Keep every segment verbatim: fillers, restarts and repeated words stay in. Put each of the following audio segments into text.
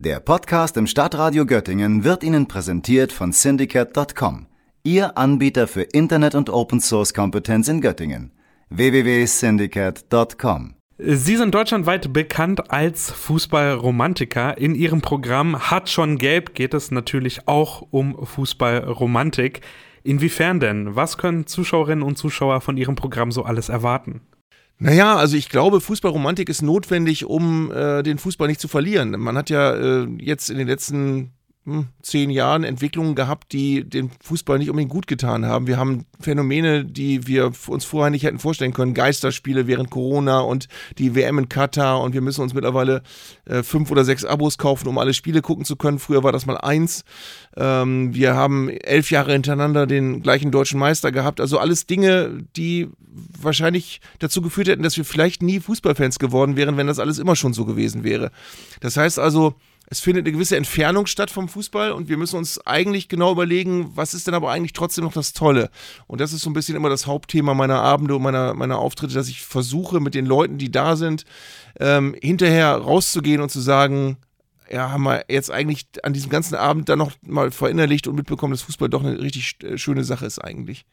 Der Podcast im Stadtradio Göttingen wird Ihnen präsentiert von Syndicate Punkt com, Ihr Anbieter für Internet- und Open-Source-Kompetenz in Göttingen. w w w punkt syndicate punkt com. Sie sind deutschlandweit bekannt als Fußballromantiker. In Ihrem Programm Hat schon gelb geht es natürlich auch um Fußballromantik. Inwiefern denn? Was können Zuschauerinnen und Zuschauer von Ihrem Programm so alles erwarten? Naja, also ich glaube, Fußballromantik ist notwendig, um äh, den Fußball nicht zu verlieren. Man hat ja äh, jetzt in den letzten hm, zehn Jahren Entwicklungen gehabt, die den Fußball nicht unbedingt gut getan haben. Wir haben Phänomene, die wir uns vorher nicht hätten vorstellen können. Geisterspiele während Corona und die W M in Katar, und wir müssen uns mittlerweile äh, fünf oder sechs Abos kaufen, um alle Spiele gucken zu können. Früher war das mal eins. Ähm, wir haben elf Jahre hintereinander den gleichen deutschen Meister gehabt. Also alles Dinge, die wahrscheinlich dazu geführt hätten, dass wir vielleicht nie Fußballfans geworden wären, wenn das alles immer schon so gewesen wäre. Das heißt also, es findet eine gewisse Entfernung statt vom Fußball, und wir müssen uns eigentlich genau überlegen, was ist denn aber eigentlich trotzdem noch das Tolle? Und das ist so ein bisschen immer das Hauptthema meiner Abende und meiner, meiner Auftritte, dass ich versuche, mit den Leuten, die da sind, ähm, hinterher rauszugehen und zu sagen, ja, haben wir jetzt eigentlich an diesem ganzen Abend dann noch mal verinnerlicht und mitbekommen, dass Fußball doch eine richtig schöne Sache ist eigentlich.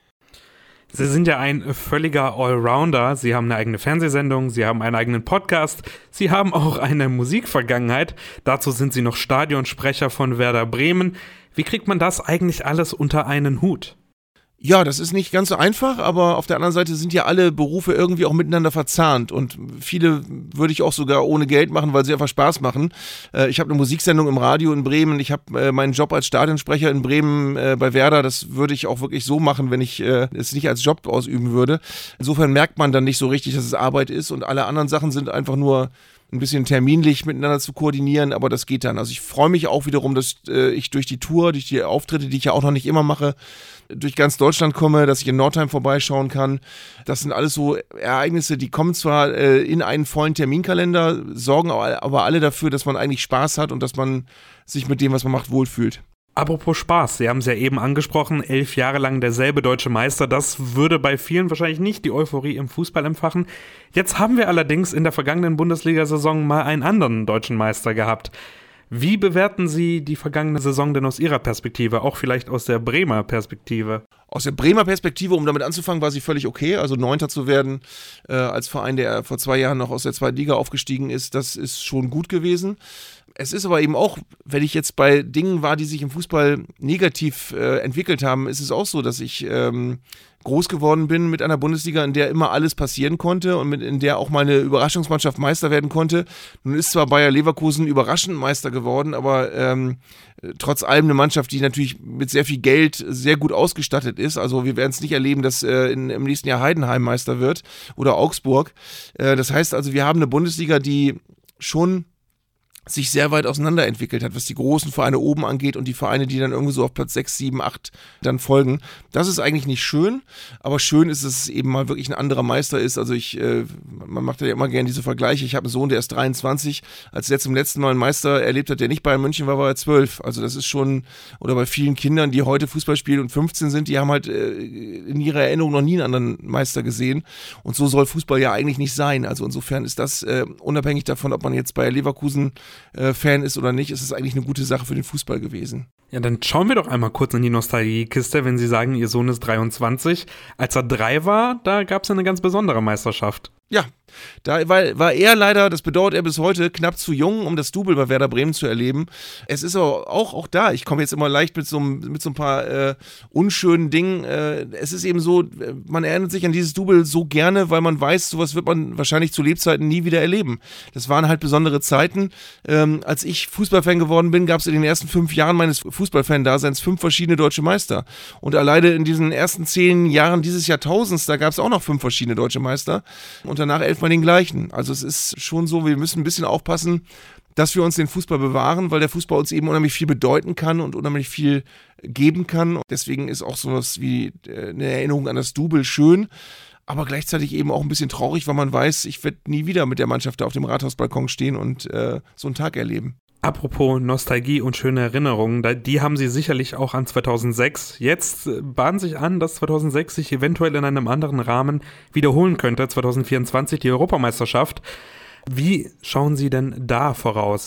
Sie sind ja ein völliger Allrounder. Sie haben eine eigene Fernsehsendung, Sie haben einen eigenen Podcast, Sie haben auch eine Musikvergangenheit. Dazu sind Sie noch Stadionsprecher von Werder Bremen. Wie kriegt man das eigentlich alles unter einen Hut? Ja, das ist nicht ganz so einfach, aber auf der anderen Seite sind ja alle Berufe irgendwie auch miteinander verzahnt, und viele würde ich auch sogar ohne Geld machen, weil sie einfach Spaß machen. Äh, ich habe eine Musiksendung im Radio in Bremen, ich habe äh, meinen Job als Stadionsprecher in Bremen äh, bei Werder, das würde ich auch wirklich so machen, wenn ich äh, es nicht als Job ausüben würde. Insofern merkt man dann nicht so richtig, dass es Arbeit ist, und alle anderen Sachen sind einfach nur ein bisschen terminlich miteinander zu koordinieren, aber das geht dann. Also ich freue mich auch wiederum, dass äh, ich durch die Tour, durch die Auftritte, die ich ja auch noch nicht immer mache, durch ganz Deutschland komme, dass ich in Nordheim vorbeischauen kann. Das sind alles so Ereignisse, die kommen zwar äh, in einen vollen Terminkalender, sorgen aber alle dafür, dass man eigentlich Spaß hat und dass man sich mit dem, was man macht, wohlfühlt. Apropos Spaß, Sie haben es ja eben angesprochen, elf Jahre lang derselbe deutsche Meister, das würde bei vielen wahrscheinlich nicht die Euphorie im Fußball empfachen. Jetzt haben wir allerdings in der vergangenen Bundesliga-Saison mal einen anderen deutschen Meister gehabt. Wie bewerten Sie die vergangene Saison denn aus Ihrer Perspektive, auch vielleicht aus der Bremer Perspektive? Aus der Bremer Perspektive, um damit anzufangen, war sie völlig okay. Also Neunter zu werden äh, als Verein, der vor zwei Jahren noch aus der zweiten Liga aufgestiegen ist, das ist schon gut gewesen. Es ist aber eben auch, wenn ich jetzt bei Dingen war, die sich im Fußball negativ äh, entwickelt haben, ist es auch so, dass ich ähm, groß geworden bin mit einer Bundesliga, in der immer alles passieren konnte und mit, in der auch mal eine Überraschungsmannschaft Meister werden konnte. Nun ist zwar Bayer Leverkusen überraschend Meister geworden, aber ähm, trotz allem eine Mannschaft, die natürlich mit sehr viel Geld sehr gut ausgestattet ist. Also wir werden es nicht erleben, dass äh, in, im nächsten Jahr Heidenheim Meister wird oder Augsburg. Äh, das heißt also, wir haben eine Bundesliga, die schon sich sehr weit auseinanderentwickelt hat, was die großen Vereine oben angeht und die Vereine, die dann irgendwie so auf Platz sechs, sieben, acht dann folgen. Das ist eigentlich nicht schön, aber schön ist, dass es eben mal wirklich ein anderer Meister ist. Also ich, äh, man macht ja immer gerne diese Vergleiche. Ich habe einen Sohn, der ist dreiundzwanzig, als der zum letzten Mal einen Meister erlebt hat, der nicht Bayern München war, war er zwölf. Also das ist schon, oder bei vielen Kindern, die heute Fußball spielen und fünfzehn sind, die haben halt äh, in ihrer Erinnerung noch nie einen anderen Meister gesehen, und so soll Fußball ja eigentlich nicht sein. Also insofern ist das äh, unabhängig davon, ob man jetzt bei Leverkusen Fan ist oder nicht, ist es eigentlich eine gute Sache für den Fußball gewesen. Ja, dann schauen wir doch einmal kurz in die Nostalgiekiste, wenn Sie sagen, Ihr Sohn ist dreiundzwanzig. Als er drei war, da gab es eine ganz besondere Meisterschaft. Ja, da war, war er leider, das bedauert er bis heute, knapp zu jung, um das Double bei Werder Bremen zu erleben. Es ist aber auch, auch da, ich komme jetzt immer leicht mit so, mit so ein paar äh, unschönen Dingen. Äh, es ist eben so, man erinnert sich an dieses Double so gerne, weil man weiß, sowas wird man wahrscheinlich zu Lebzeiten nie wieder erleben. Das waren halt besondere Zeiten. Ähm, als ich Fußballfan geworden bin, gab es in den ersten fünf Jahren meines Fußballfan-Daseins fünf verschiedene deutsche Meister. Und alleine in diesen ersten zehn Jahren dieses Jahrtausends, da gab es auch noch fünf verschiedene deutsche Meister. Und danach elfmal den gleichen. Also es ist schon so, wir müssen ein bisschen aufpassen, dass wir uns den Fußball bewahren, weil der Fußball uns eben unheimlich viel bedeuten kann und unheimlich viel geben kann. Deswegen ist auch so was wie eine Erinnerung an das Double schön, aber gleichzeitig eben auch ein bisschen traurig, weil man weiß, ich werde nie wieder mit der Mannschaft da auf dem Rathausbalkon stehen und äh, so einen Tag erleben. Apropos Nostalgie und schöne Erinnerungen, die haben Sie sicherlich auch an zweitausendsechs. Jetzt bahnt sich an, dass zweitausendsechs sich eventuell in einem anderen Rahmen wiederholen könnte, zweitausendvierundzwanzig die Europameisterschaft. Wie schauen Sie denn da voraus?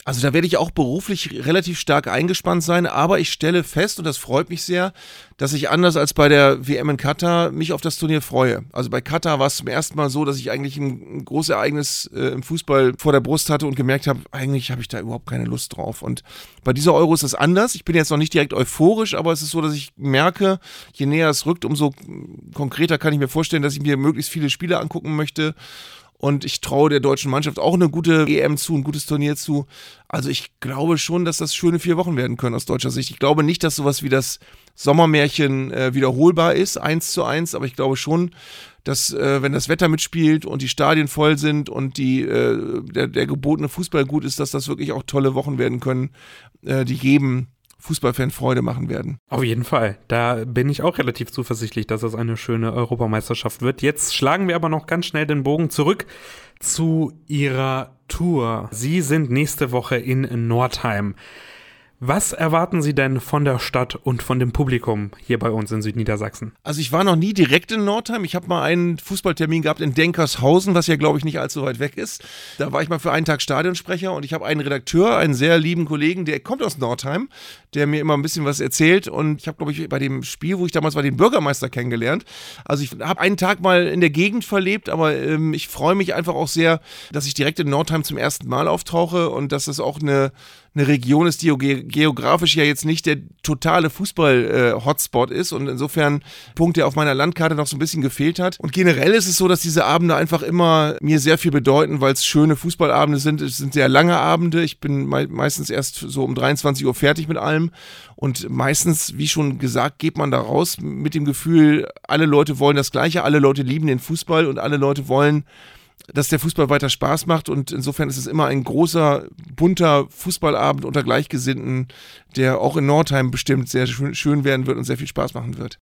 Also da werde ich auch beruflich relativ stark eingespannt sein, aber ich stelle fest, und das freut mich sehr, dass ich anders als bei der W M in Katar mich auf das Turnier freue. Also bei Katar war es zum ersten Mal so, dass ich eigentlich ein, ein großes Ereignis äh, im Fußball vor der Brust hatte und gemerkt habe, eigentlich habe ich da überhaupt keine Lust drauf. Und bei dieser Euro ist das anders. Ich bin jetzt noch nicht direkt euphorisch, aber es ist so, dass ich merke, je näher es rückt, umso konkreter kann ich mir vorstellen, dass ich mir möglichst viele Spiele angucken möchte. Und ich traue der deutschen Mannschaft auch eine gute E M zu, ein gutes Turnier zu. Also ich glaube schon, dass das schöne vier Wochen werden können aus deutscher Sicht. Ich glaube nicht, dass sowas wie das Sommermärchen äh, wiederholbar ist, eins zu eins. Aber ich glaube schon, dass äh, wenn das Wetter mitspielt und die Stadien voll sind und die, äh, der, der gebotene Fußball gut ist, dass das wirklich auch tolle Wochen werden können, äh, die jedem Fußballfan Freude machen werden. Auf jeden Fall. Da bin ich auch relativ zuversichtlich, dass es eine schöne Europameisterschaft wird. Jetzt schlagen wir aber noch ganz schnell den Bogen zurück zu Ihrer Tour. Sie sind nächste Woche in Nordheim. Was erwarten Sie denn von der Stadt und von dem Publikum hier bei uns in Südniedersachsen? Also ich war noch nie direkt in Nordheim. Ich habe mal einen Fußballtermin gehabt in Denkershausen, was ja, glaube ich, nicht allzu weit weg ist. Da war ich mal für einen Tag Stadionsprecher und ich habe einen Redakteur, einen sehr lieben Kollegen, der kommt aus Nordheim, der mir immer ein bisschen was erzählt. Und ich habe, glaube ich, bei dem Spiel, wo ich damals war, den Bürgermeister kennengelernt. Also ich habe einen Tag mal in der Gegend verlebt, aber ähm, ich freue mich einfach auch sehr, dass ich direkt in Nordheim zum ersten Mal auftauche und dass es auch eine eine Region ist, die ge- geografisch ja jetzt nicht der totale Fußball-Hotspot äh, ist und insofern ein Punkt, der auf meiner Landkarte noch so ein bisschen gefehlt hat. Und generell ist es so, dass diese Abende einfach immer mir sehr viel bedeuten, weil es schöne Fußballabende sind. Es sind sehr lange Abende. Ich bin me- meistens erst so um dreiundzwanzig Uhr fertig mit allem und meistens, wie schon gesagt, geht man da raus mit dem Gefühl, alle Leute wollen das Gleiche, alle Leute lieben den Fußball und alle Leute wollen, dass der Fußball weiter Spaß macht und insofern ist es immer ein großer, bunter Fußballabend unter Gleichgesinnten, der auch in Nordheim bestimmt sehr schön werden wird und sehr viel Spaß machen wird.